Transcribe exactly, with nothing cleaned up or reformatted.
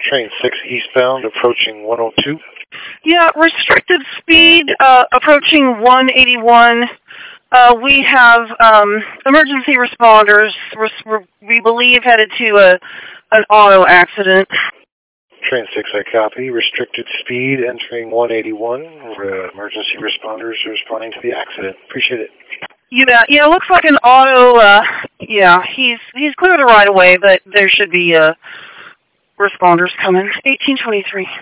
Train six eastbound, approaching one oh two. Yeah, restricted speed, uh, approaching one eighty-one. Uh, we have um, emergency responders, we're, we're, we believe, headed to a an auto accident. Train six, I copy. Restricted speed, entering one eighty-one. Uh, emergency responders are responding to the accident. Appreciate it. Yeah, yeah, looks like an auto, uh, yeah, he's he's cleared the right of way, but there should be uh, responders coming. eighteen twenty-three.